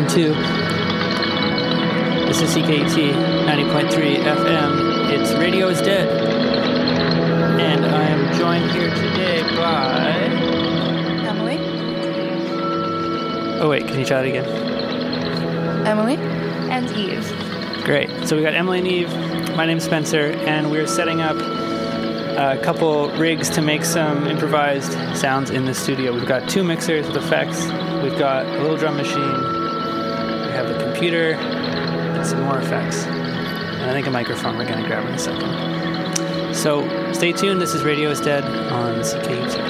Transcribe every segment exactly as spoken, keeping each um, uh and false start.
two. This is C K U T ninety point three F M. It's Radio is Dead. And I am joined here today by... Emily. Oh wait, can you try it again? Emily. And Eve. Great. So we got Emily and Eve. My name's Spencer, and we're setting up a couple rigs to make some improvised sounds in the studio. We've got two mixers with effects. We've got a little drum machine. We have a computer and some more effects. And I think a microphone we're going to grab in a second. So stay tuned. This is Radio is Dead on C K U T.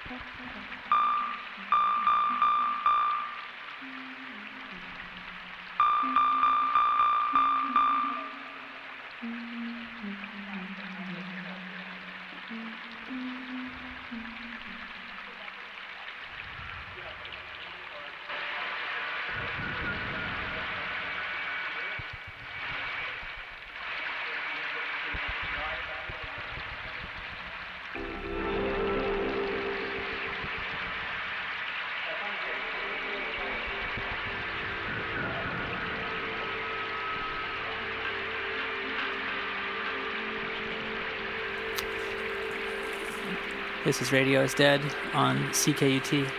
This is Radio is Dead on C K U T.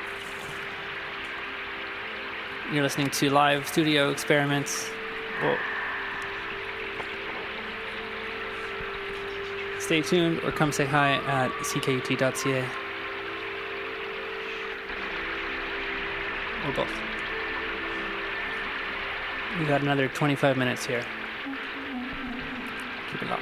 You're listening to live studio experiments. Whoa. Stay tuned or come say hi at c k u t dot c a. Or both. We got another twenty-five minutes here. Keep it locked.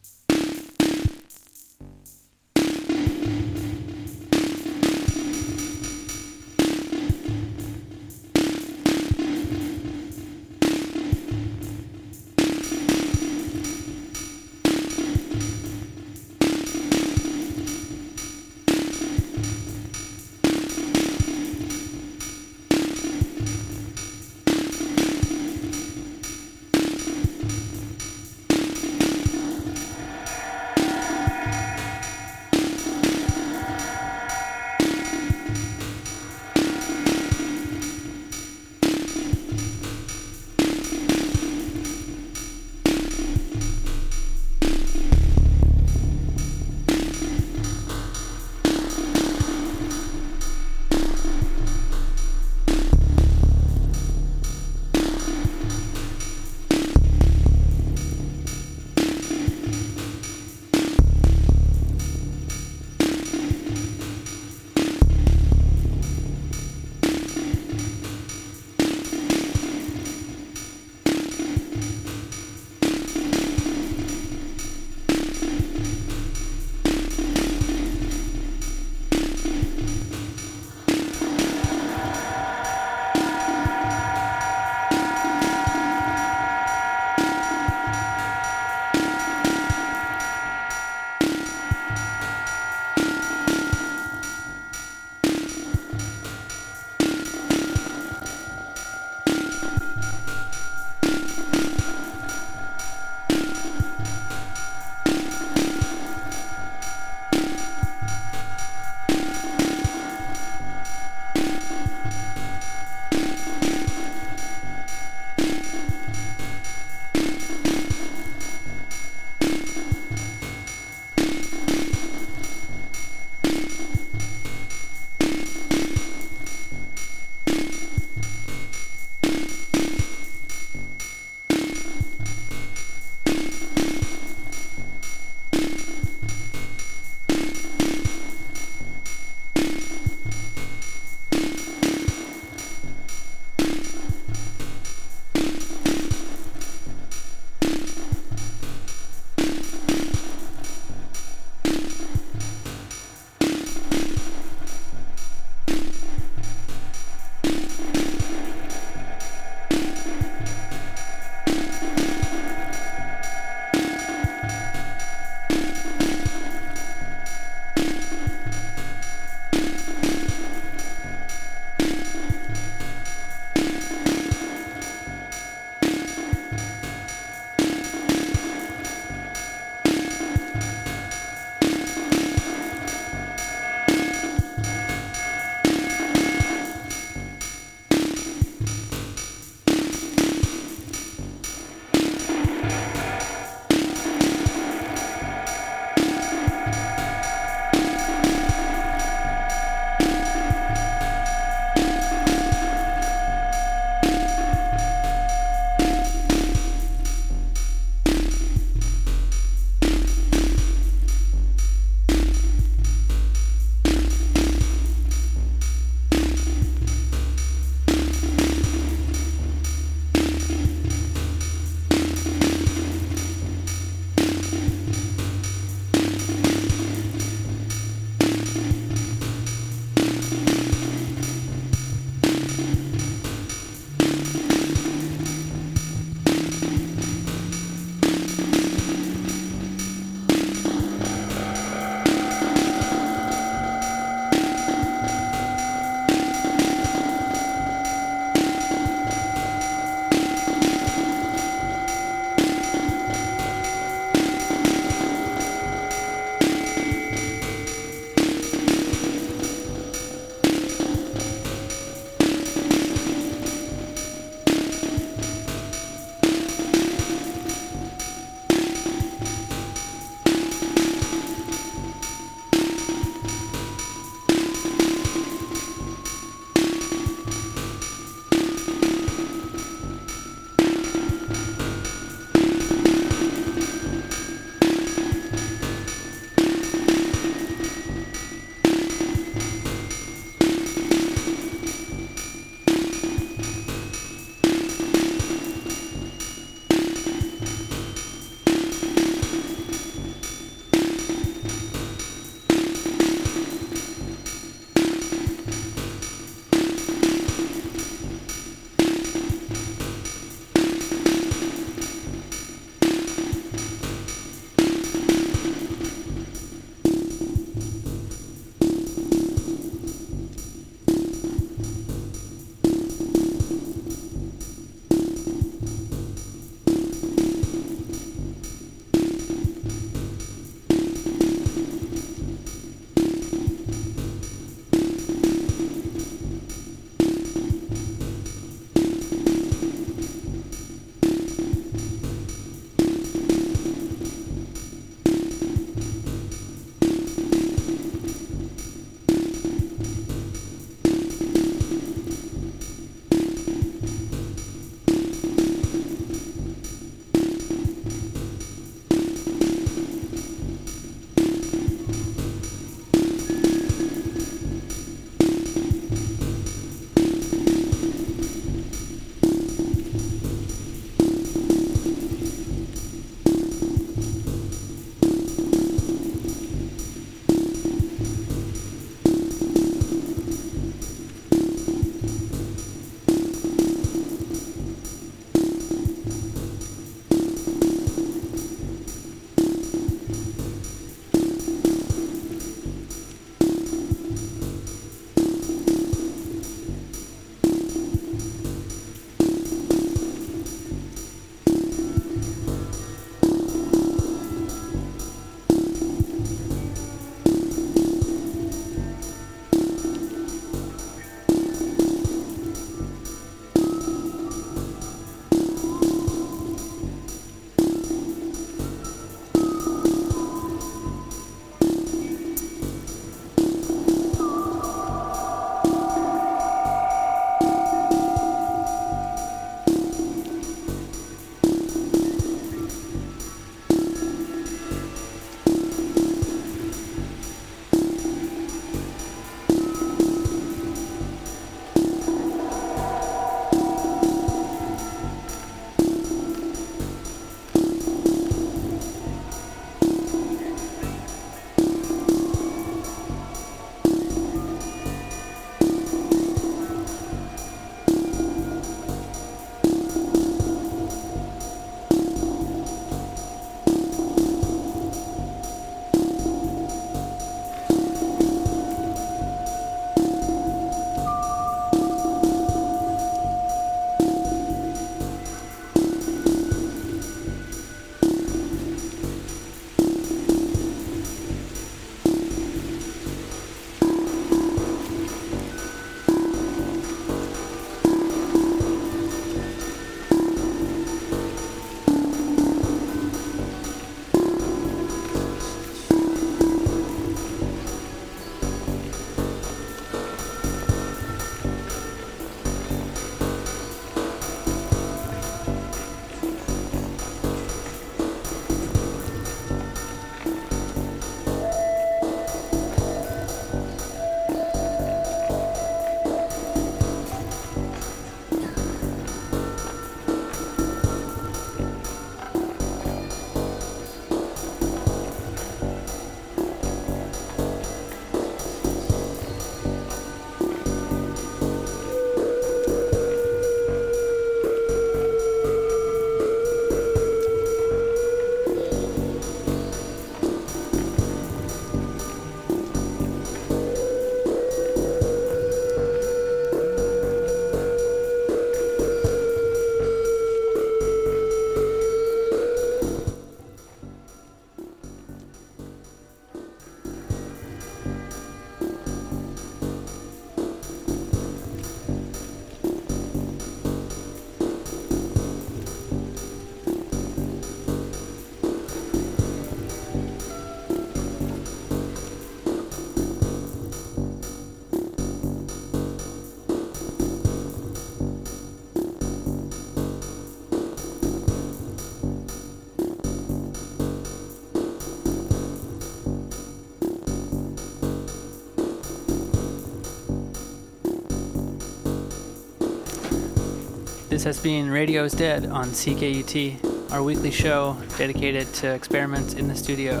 This has been Radio's Dead on C K U T, our weekly show dedicated to experiments in the studio.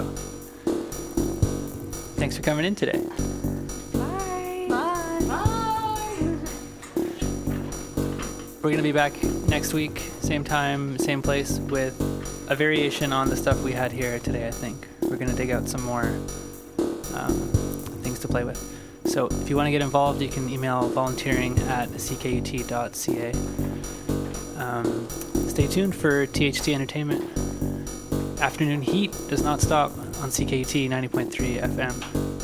Thanks for coming in today. Bye. Bye. Bye. We're going to be back next week, same time, same place, with a variation on the stuff we had here today, I think. We're going to dig out some more um, things to play with. So if you want to get involved, you can email volunteering at c k u t dot c a. Um, stay tuned for T H T Entertainment. Afternoon Heat does not stop on C K U T ninety point three F M.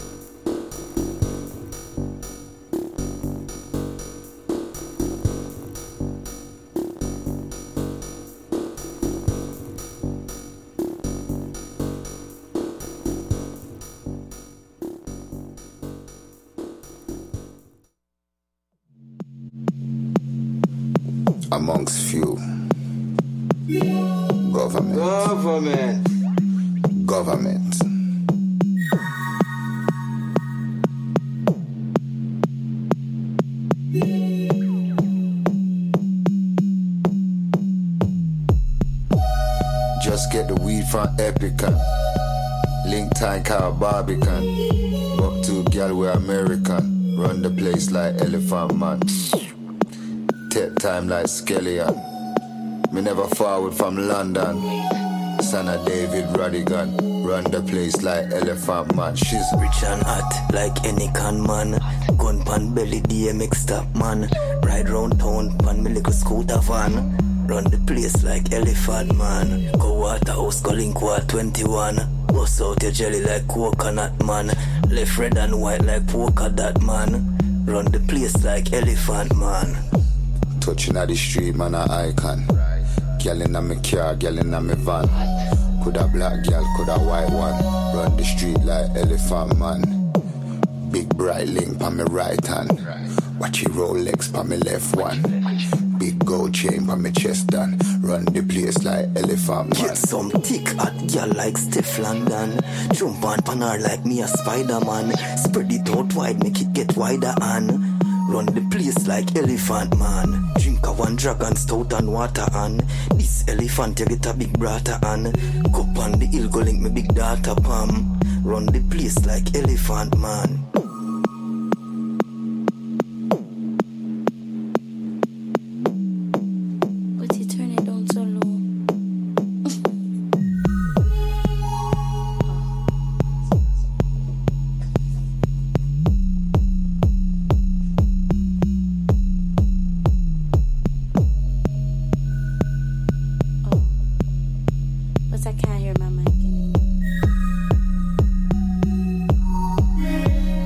Amongst few. Government. Government. Government. Just get the weed from Epican. Link time car Barbican. Up to gal we American. Run the place like Elephant Man. Take time like Skeleton. Me never forward from London. Son of David Radigan. Run the place like Elephant Man. She's rich and hot like any con man. Gun pan belly D M X stop man. Ride round town pan me little scooter van. Run the place like Elephant Man. Go Waterhouse, go link war twenty-one. Bust out your jelly like coconut man. Left red and white like polka dot man. Run the place like Elephant Man. touching at the street, man, a icon. Girl inna me car, girl inna me van. Coulda black girl, coulda white one. Run the street like Elephant Man. Big bright link pa me right hand. Watch your Rolex pa me left one. Big gold chain pa me chest done. Run the place like Elephant Man. Get some thick hot girl like Steph London. Jump on pan her like me a Spider-Man. Spread it out wide, make it get wider and run the place like Elephant Man. Drink a one dragon stout and water and this elephant you get a big brata and cup on the hill go link me big data palm. Run the place like Elephant Man. But you turn it down so low. I can't hear my mic anymore.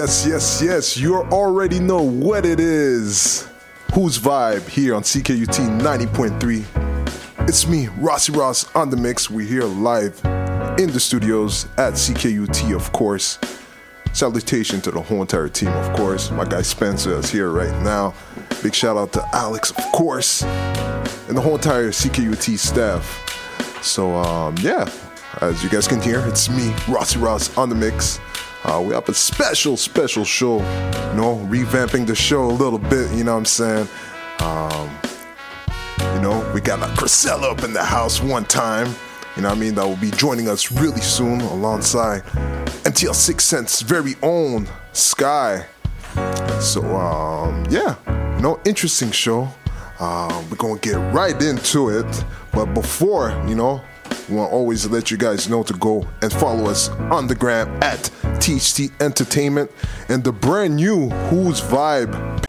Yes, yes, yes. You already know what it is. Whose Vibe here on C K U T ninety point three. It's me, Rossi Ross, on the mix. We're here live in the studios at C K U T, of course. Salutation to the whole entire team, of course. My guy Spencer is here right now. Big shout out to Alex, of course, and the whole entire C K U T staff. So, um, yeah, as you guys can hear, it's me, Rossi Ross, on the mix. Uh, we have a special, special show, you know, revamping the show a little bit, you know what I'm saying? Um, you know, we got a Crisella up in the house one time, you know what I mean? That will be joining us really soon alongside N T L six Cent's very own Sky. So, um, yeah, you know, interesting show. Uh, we're going to get right into it. But before, you know, we want to always let you guys know to go and follow us on the gram at T H T Entertainment and the brand new Whose Vibe